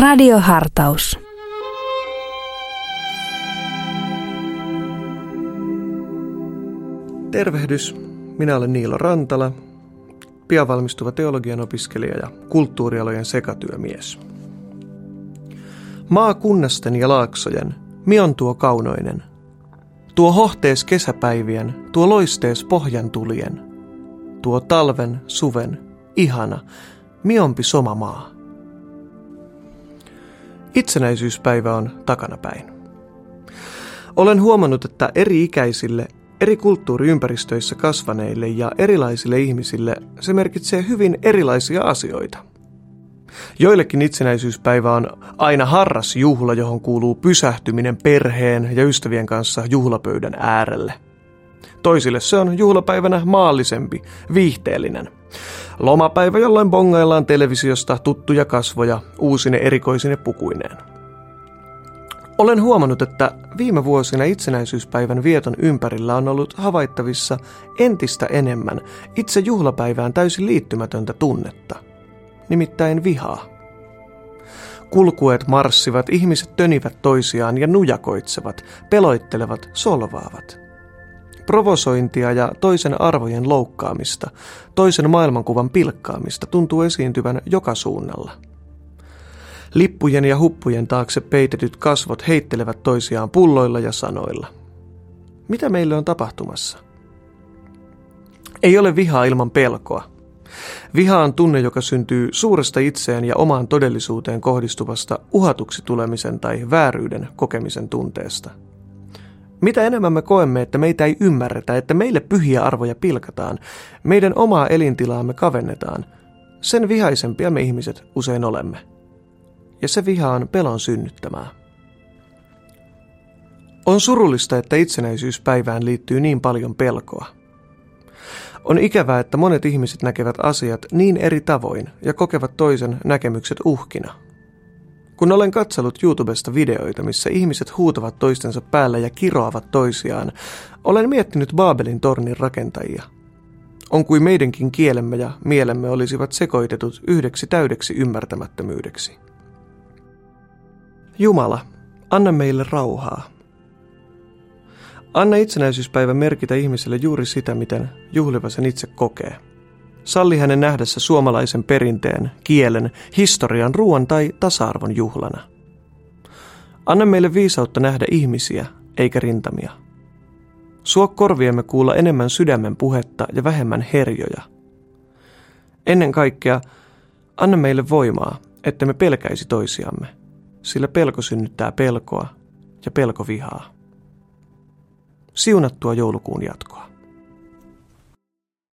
Radiohartaus. Tervehdys, minä olen Niilo Rantala, pian valmistuva teologian opiskelija ja kulttuurialojen sekatyömies. Maakunnasten ja laaksojen, mion tuo kaunoinen, tuo hohtees kesäpäivien, tuo loistees pohjantulien, tuo talven, suven, ihana, miompi soma maa. Itsenäisyyspäivä on takanapäin. Olen huomannut, että eri-ikäisille, eri kulttuuriympäristöissä kasvaneille ja erilaisille ihmisille se merkitsee hyvin erilaisia asioita. Joillekin itsenäisyyspäivä on aina harras juhla, johon kuuluu pysähtyminen perheen ja ystävien kanssa juhlapöydän äärelle. Toisille se on juhlapäivänä maallisempi, viihteellinen. Lomapäivä, jolloin bongaillaan televisiosta tuttuja kasvoja uusine erikoisine pukuineen. Olen huomannut, että viime vuosina itsenäisyyspäivän vieton ympärillä on ollut havaittavissa entistä enemmän itse juhlapäivään täysin liittymätöntä tunnetta, nimittäin vihaa. Kulkueet marssivat, ihmiset tönivät toisiaan ja nujakoitsevat, peloittelevat, solvaavat. Provosointia ja toisen arvojen loukkaamista, toisen maailmankuvan pilkkaamista tuntuu esiintyvän joka suunnalla. Lippujen ja huppujen taakse peitetyt kasvot heittelevät toisiaan pulloilla ja sanoilla. Mitä meille on tapahtumassa? Ei ole vihaa ilman pelkoa. Viha on tunne, joka syntyy suuresta itseään ja omaan todellisuuteen kohdistuvasta uhatuksi tulemisen tai vääryyden kokemisen tunteesta. Mitä enemmän me koemme, että meitä ei ymmärretä, että meille pyhiä arvoja pilkataan, meidän omaa elintilaamme kavennetaan, sen vihaisempia me ihmiset usein olemme. Ja se viha on pelon synnyttämää. On surullista, että itsenäisyyspäivään liittyy niin paljon pelkoa. On ikävää, että monet ihmiset näkevät asiat niin eri tavoin ja kokevat toisen näkemykset uhkina. Kun olen katsellut YouTubesta videoita, missä ihmiset huutavat toistensa päällä ja kiroavat toisiaan, olen miettinyt Baabelin tornin rakentajia. On kuin meidänkin kielemme ja mielemme olisivat sekoitetut yhdeksi täydeksi ymmärtämättömyydeksi. Jumala, anna meille rauhaa. Anna itsenäisyyspäivä merkitä ihmiselle juuri sitä, miten juhliva sen itse kokee. Salli hänen nähdessä suomalaisen perinteen, kielen, historian, ruoan tai tasa-arvon juhlana. Anna meille viisautta nähdä ihmisiä, eikä rintamia. Suo korviemme kuulla enemmän sydämen puhetta ja vähemmän herjoja. Ennen kaikkea, anna meille voimaa, että me pelkäisi toisiamme, sillä pelko synnyttää pelkoa ja pelko vihaa. Siunattua joulukuun jatkoa.